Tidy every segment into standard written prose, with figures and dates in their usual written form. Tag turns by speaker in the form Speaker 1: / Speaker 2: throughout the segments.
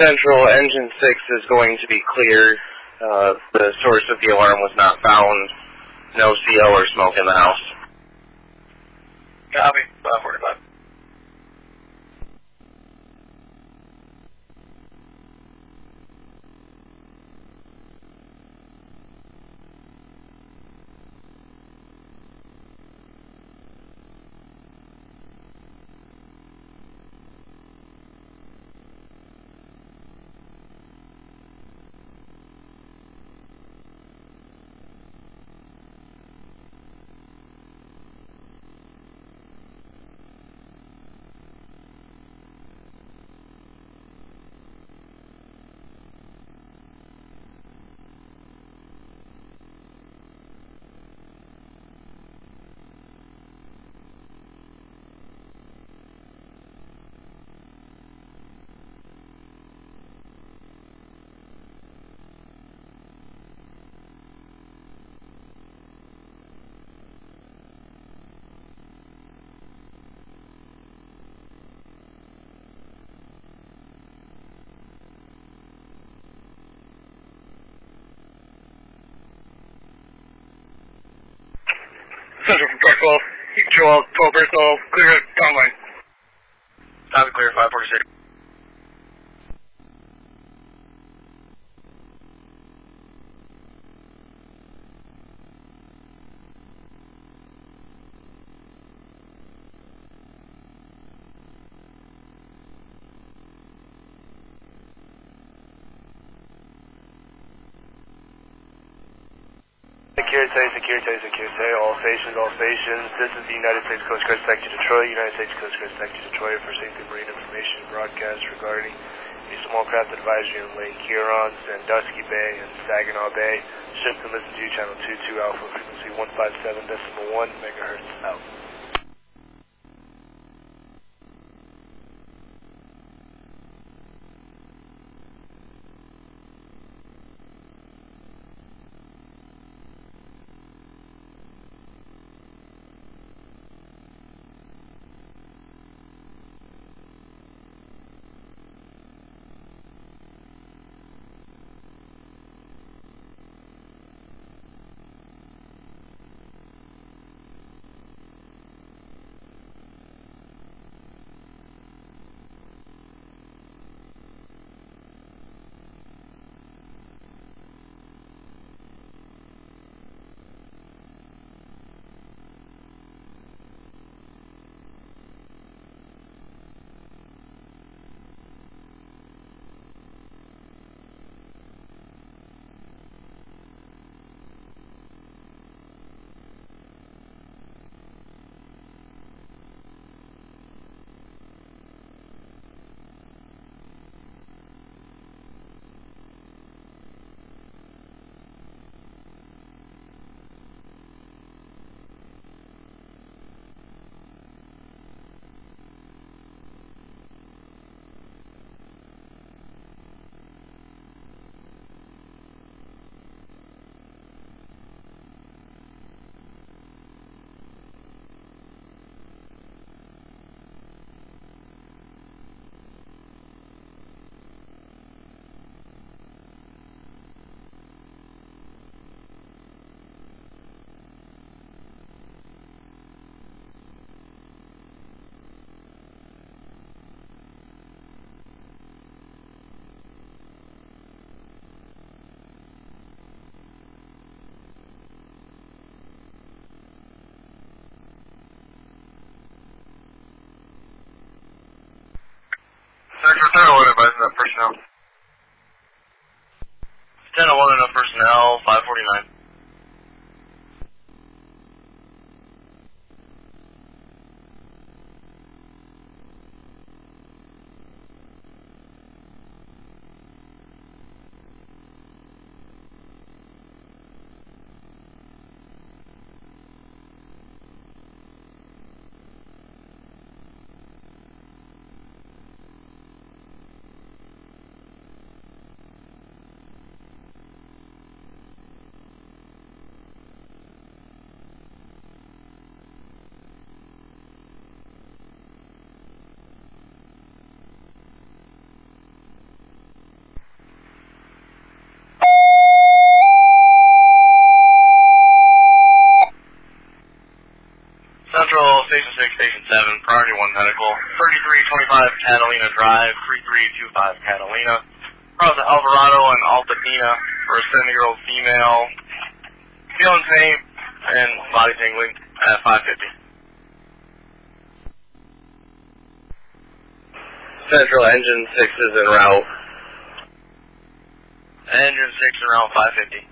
Speaker 1: Central, engine 6 is going to be clear. The source of the alarm was not found. No CO or smoke in the house.
Speaker 2: Copy. 545. Central from Truck 12. You control all 12 personnel. Clear it. Down line.
Speaker 3: Copy, clear. 546.
Speaker 4: Security, all stations. This is the United States Coast Guard Sector Detroit. United States Coast Guard Sector Detroit for safety marine information broadcast regarding a small craft advisory in Lake Huron, Sandusky Bay, and Saginaw Bay. Ship to listen to channel 22 Alpha frequency 157.1 megahertz out.
Speaker 3: Sector 10-1 advising that personnel. 10-1 enough personnel, 549. Station 6, Station 7, Priority 1 Medical, 3325 Catalina Drive, 3325 Catalina. Across the Alvarado and Altadena for a 70-year-old female, feeling pain and body tingling at 550.
Speaker 1: Central Engine 6 is en route.
Speaker 3: Engine 6 around 550.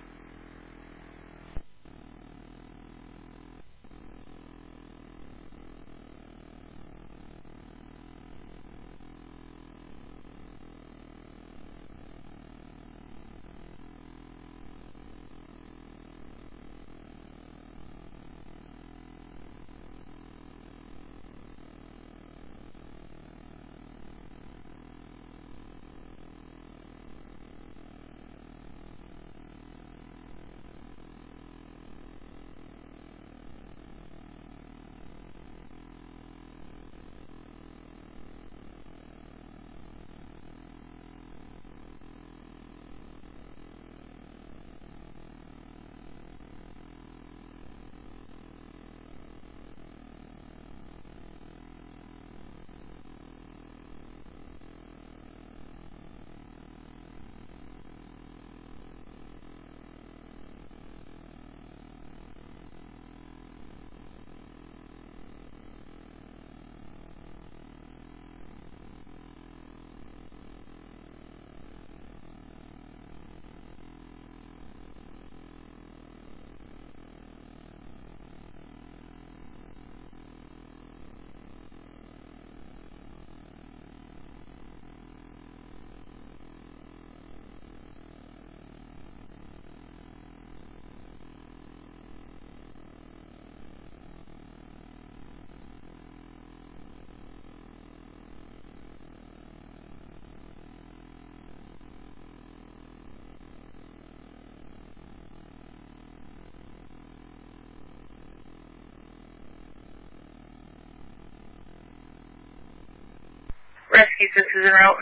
Speaker 5: Rescue 6 is en route.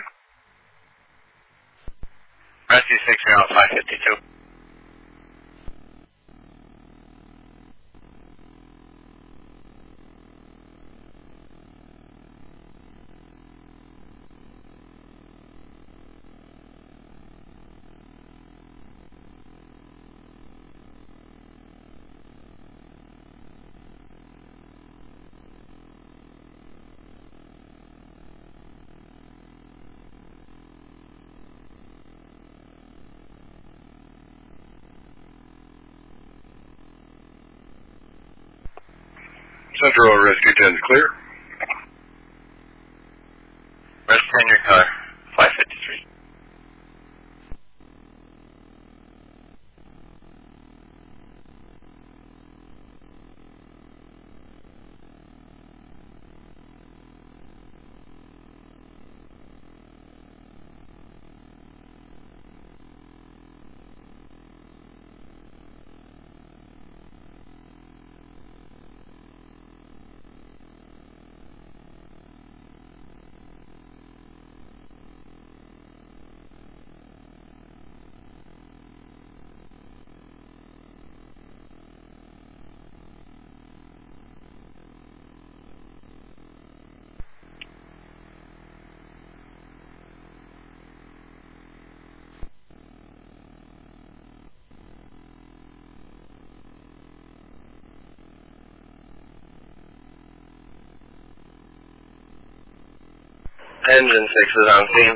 Speaker 3: Rescue 6 around 552.
Speaker 6: Central Rescue 10 is clear.
Speaker 3: Rescue 10, your car, 553.
Speaker 1: Engine 6 is on scene.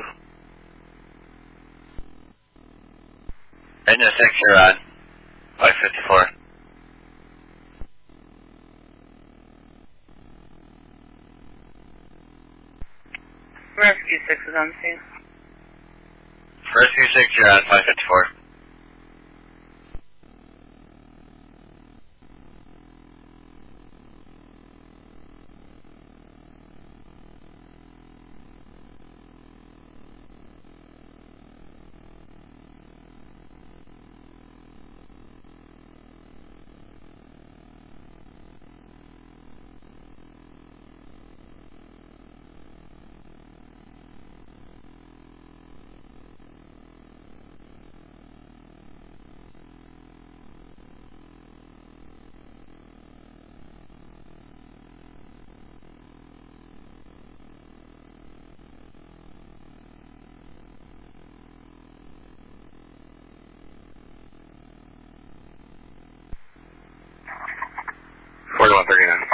Speaker 3: Engine 6, you're on 554.
Speaker 5: Rescue 6 is on scene.
Speaker 3: Rescue 6, you're on 554.
Speaker 6: 4139.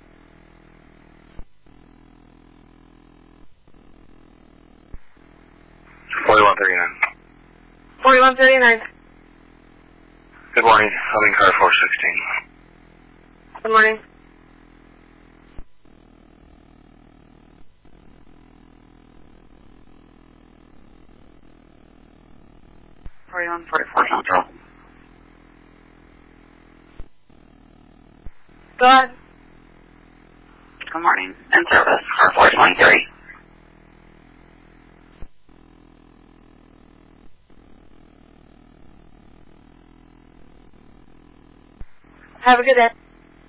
Speaker 6: 4139.
Speaker 5: 4139.
Speaker 6: Good morning. I'm in car 416.
Speaker 5: Good morning. Central. Go ahead. Good morning. In service, car 423. Have a good day.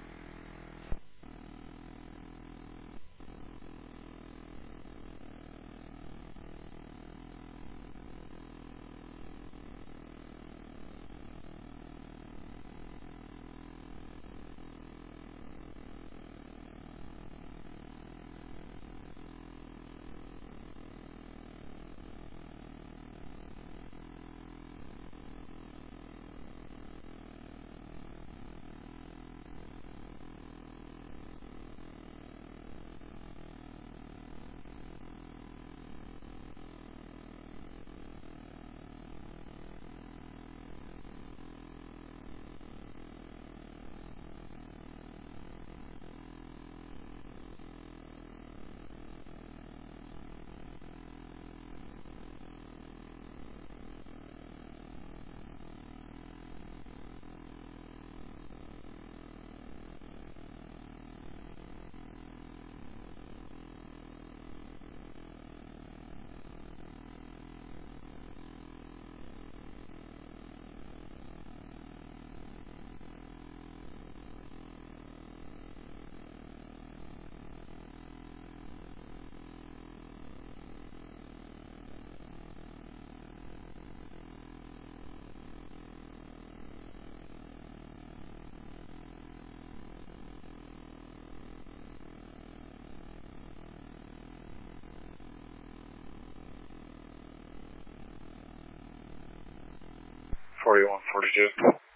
Speaker 6: Forty-one 42.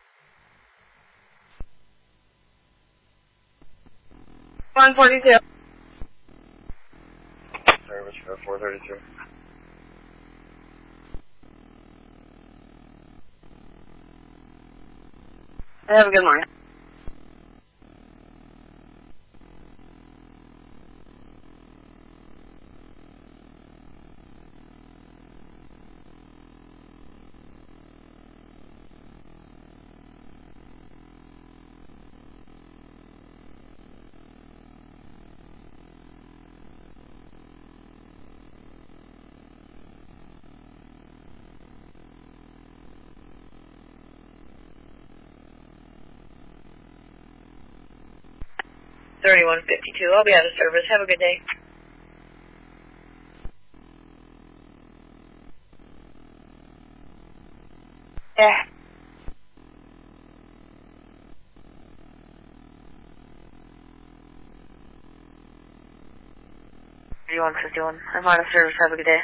Speaker 5: One 42.
Speaker 6: Service car 432.
Speaker 5: Have a good morning. $31.52. I'll be out of service. Have a good day. Yeah. 3151. I'm out of service. Have a good day.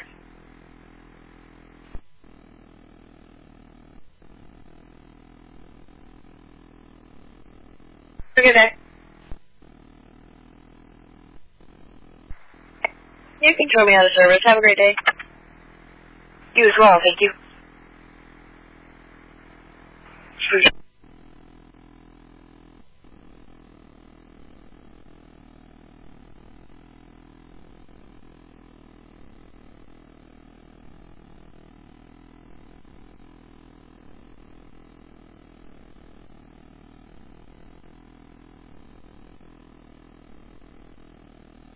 Speaker 5: Have a good day. You can throw me out of service. Have a great day. You as well. Thank you.